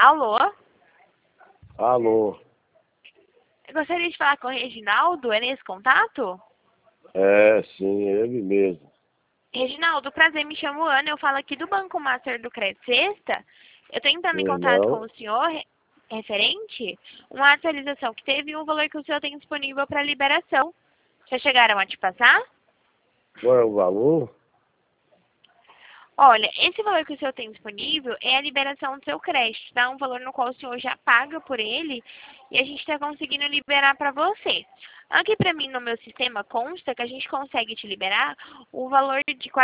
Alô? Alô? Eu gostaria de falar com o Reginaldo, é nesse contato? É, sim, ele mesmo. Reginaldo, prazer, me chamo Ana, eu falo aqui do Banco Master do Crédito Sexta. Eu estou entrando em contato com Irmão, o senhor referente uma atualização que teve e um valor que o senhor tem disponível para liberação. Já chegaram a te passar? qual é o valor? Olha, esse valor que o senhor tem disponível é a liberação do seu crédito, tá? Um valor no qual o senhor já paga por ele e a gente está conseguindo liberar para você. Aqui para mim no meu sistema consta que a gente consegue te liberar o valor de R$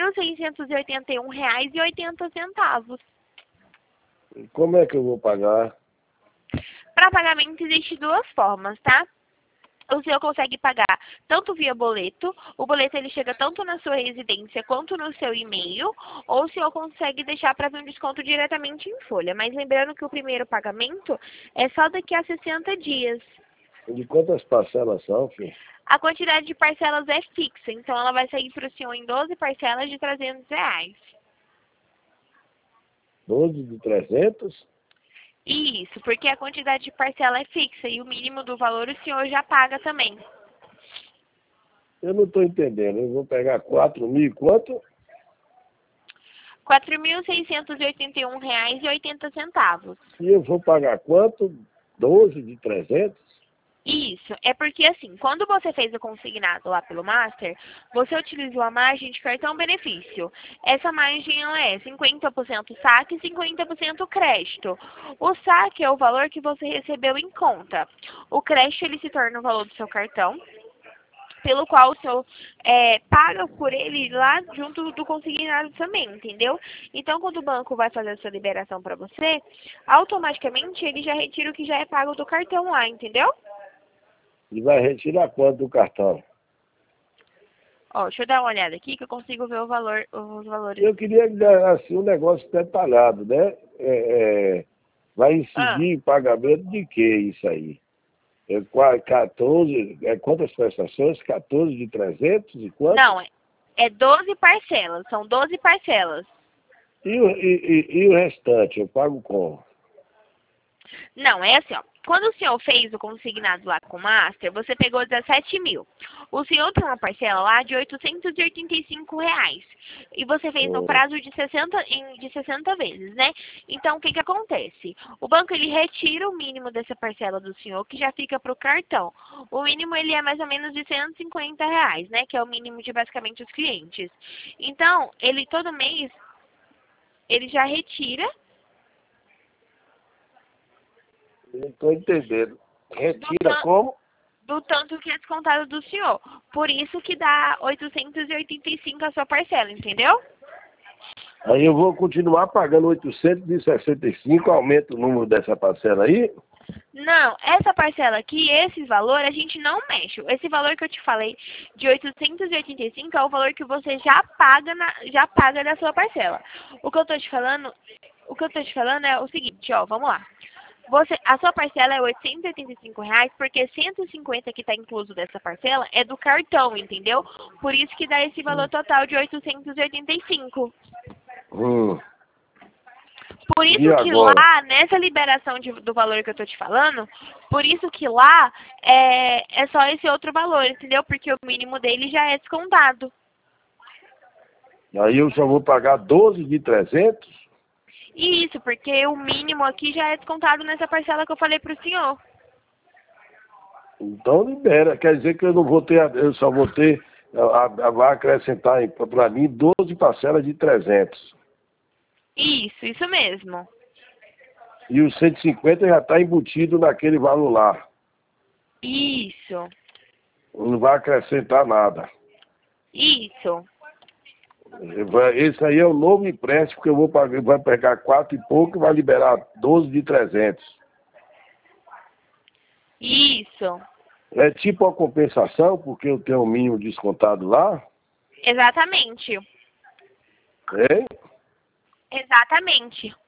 4.681,80. Como é que eu vou pagar? Para pagamento existem duas formas, tá? O senhor consegue pagar tanto via boleto, o boleto ele chega tanto na sua residência quanto no seu e-mail, ou o senhor consegue deixar para ver um desconto diretamente em folha. Mas lembrando que o primeiro pagamento é só daqui a 60 dias. De quantas parcelas são, filho? A quantidade de parcelas é fixa, então ela vai sair para o senhor em 12 parcelas de R$ 300. 12 de 300? Isso, porque a quantidade de parcela é fixa e o mínimo do valor o senhor já paga também. Eu não estou entendendo. Eu vou pegar 4.000 e quanto? R$ 4.681,80. E eu vou pagar quanto? 12 de 300? Isso, é porque assim, quando você fez o consignado lá pelo Master, você utilizou a margem de cartão benefício. Essa margem ela é 50% saque e 50% crédito. O saque é o valor que você recebeu em conta. O crédito ele se torna o valor do seu cartão, pelo qual o senhor paga por ele lá junto do consignado também, entendeu? Então, quando o banco vai fazer a sua liberação para você, automaticamente ele já retira o que já é pago do cartão lá, entendeu? E vai retirar quanto do cartão? Ó, deixa eu dar uma olhada aqui que eu consigo ver o valor, os valores. Eu queria dar assim, um negócio detalhado, né? Vai Ah, incidir em pagamento de que isso aí? 14, quantas prestações? 14 de 300 e quanto? não, é 12 parcelas, são 12 parcelas. E o restante, eu pago como? Não, é assim, ó. Quando o senhor fez o consignado lá com o Master, você pegou 17 mil. O senhor tem uma parcela lá de R$ 885. E você fez no Hum. prazo de 60 vezes, né? Então, o que que acontece? O banco, ele retira o mínimo dessa parcela do senhor, que já fica para o cartão. O mínimo, ele é mais ou menos de R$ 150, né? Que é o mínimo de basicamente os clientes. Então, ele todo mês, ele já retira Não estou entendendo. do Retira tanto como? do tanto que é descontado do senhor. Por isso que dá 885 a sua parcela, entendeu? Aí eu vou continuar pagando 865, aumenta o número dessa parcela aí? Não, essa parcela aqui, esse valor, a gente não mexe. Esse valor que eu te falei de 885 é o valor que você já paga da sua parcela. O que eu tô te falando, é o seguinte, ó, vamos lá. A sua parcela é R$ 885 porque 150 que está incluso dessa parcela é do cartão, entendeu? Por isso que dá esse valor total de 885. Hum. Por E isso que agora? lá, nessa liberação do valor que eu tô te falando, por isso que lá é só esse outro valor, entendeu? Porque o mínimo dele já é descontado. Aí eu só vou pagar 12 de 300? Isso, porque o mínimo aqui já é descontado nessa parcela que eu falei pro senhor. Então libera. Quer dizer que eu não vou ter, eu só vou ter, vai acrescentar para mim 12 parcelas de 300. Isso mesmo. E os 150 já está embutido naquele valor lá. Isso. Não vai acrescentar nada. Isso. Esse aí é o novo empréstimo que eu vou pagar, vai pegar 4 e pouco e vai liberar 12 de 300. Isso. É tipo uma compensação, porque eu tenho o mínimo descontado lá, Exatamente. hein? Exatamente.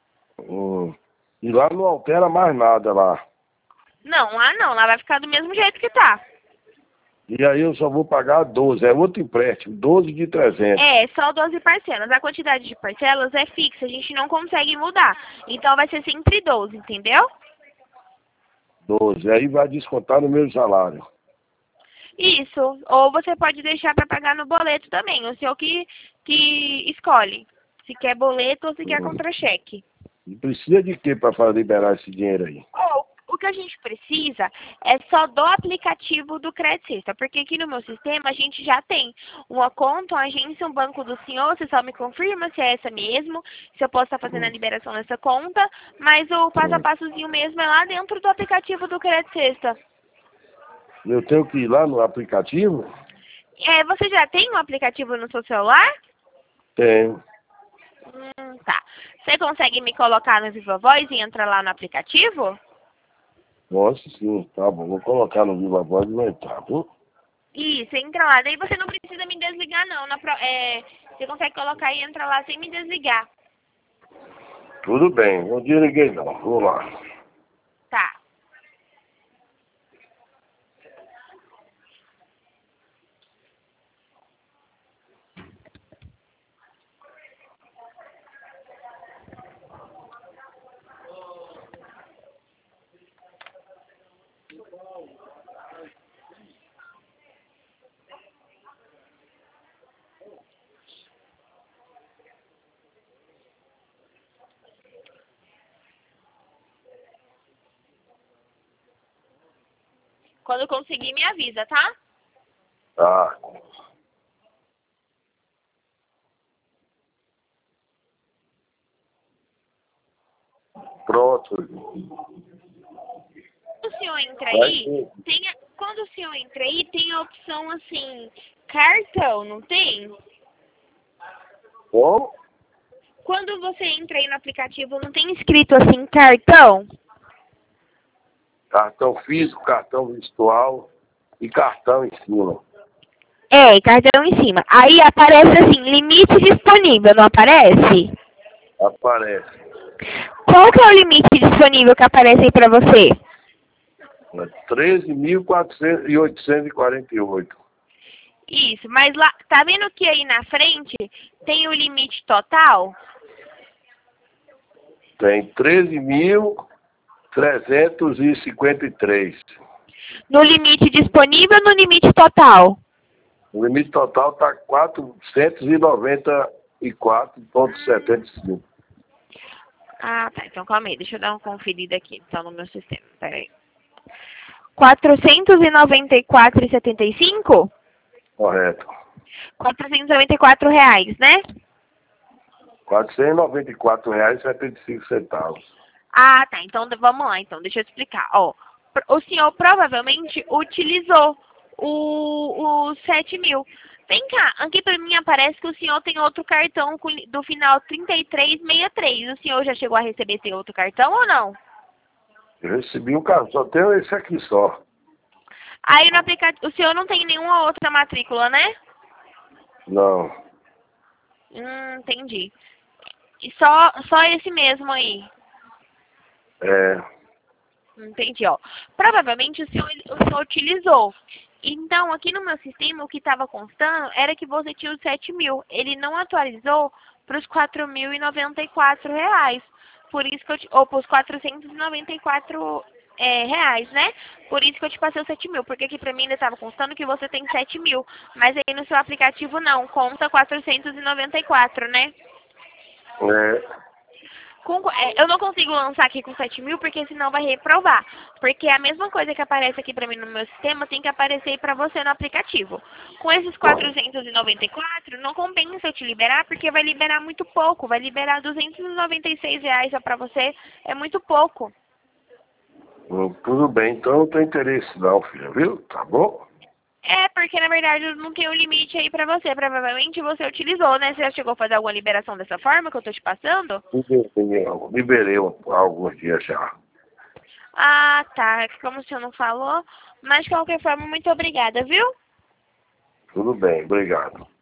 E lá não altera mais nada lá. Não, lá não. Lá vai ficar do mesmo jeito que tá. E aí eu só vou pagar 12, é outro empréstimo, 12 de 300. É, só 12 parcelas. A quantidade de parcelas é fixa, a gente não consegue mudar. Então vai ser sempre 12, entendeu? 12, aí vai descontar no meu salário. Isso. Ou você pode deixar para pagar no boleto também, o senhor que escolhe. Se quer boleto ou se quer contra-cheque. E precisa de quê para liberar esse dinheiro aí? O que a gente precisa é só do aplicativo do Crédito Sexta, porque aqui no meu sistema a gente já tem uma conta, uma agência, um banco do senhor, você só me confirma se é essa mesmo, se eu posso estar fazendo a liberação dessa conta, mas o passo a passozinho mesmo é lá dentro do aplicativo do Crédito Sexta. Eu tenho que ir lá no aplicativo? Você já tem um aplicativo no seu celular? Tenho. Tá. Você consegue me colocar no Viva Voz e entrar lá no aplicativo? Posso sim, tá bom. Vou colocar no Viva Voz e vai entrar, viu? Isso, entra lá. Daí você não precisa me desligar, não. Você consegue colocar e entrar lá sem me desligar. Tudo bem, não desliguei não. Vou lá. Tá. Quando conseguir, me avisa, tá? Tá. Pronto. Quando o senhor entra aí, quando o senhor entra aí, tem a opção assim, cartão, não tem? Como? Quando você entra aí no aplicativo, não tem escrito assim, cartão? Cartão físico, cartão virtual e cartão em cima. Cartão em cima. Aí aparece assim, limite disponível, não aparece? Aparece. Qual que é o limite disponível que aparece aí pra você? 13.848. Isso, mas lá, tá vendo que aí na frente tem o limite total? Tem 13.353. No limite disponível ou no limite total? O limite total está 494,75. Ah, tá. Então calma aí, deixa eu dar uma conferida aqui, então, no meu sistema. Pera aí. 494,75? Correto. R$ 494, né? R$ 494,75. Ah, tá. Então vamos lá, então. Deixa eu explicar. Ó, o senhor provavelmente utilizou os 7.000. Vem cá, aqui pra mim aparece que o senhor tem outro cartão do final 3363. O senhor já chegou a receber esse outro cartão ou não? Eu recebi um cartão, só tenho esse aqui só. Aí no aplicativo, o senhor não tem nenhuma outra matrícula, né? Não. Entendi. E só esse mesmo aí. Entendi, ó. Provavelmente o senhor utilizou. Então, aqui no meu sistema, o que estava constando era que você tinha os 7.000. Ele não atualizou para os R$ 4.094. Por isso que ou para os 494 reais, né? Por isso que eu te passei os 7.000. Porque aqui para mim ainda estava constando que você tem 7.000. Mas aí no seu aplicativo não, conta 494, né? Eu não consigo lançar aqui com 7.000 porque senão vai reprovar. Porque a mesma coisa que aparece aqui pra mim no meu sistema tem que aparecer pra você no aplicativo. Com esses 494, não compensa eu te liberar porque vai liberar muito pouco. Vai liberar R$ 296 só pra você. É muito pouco. Tudo bem, então eu não tenho interesse não, filha, viu? Tá bom? Porque na verdade não tem um limite aí pra você. Provavelmente você utilizou, né? Você já chegou a fazer alguma liberação dessa forma que eu tô te passando? Liberei há alguns dias já. Ah, tá. Como o senhor não falou. Mas de qualquer forma, muito obrigada, viu? Tudo bem, obrigado.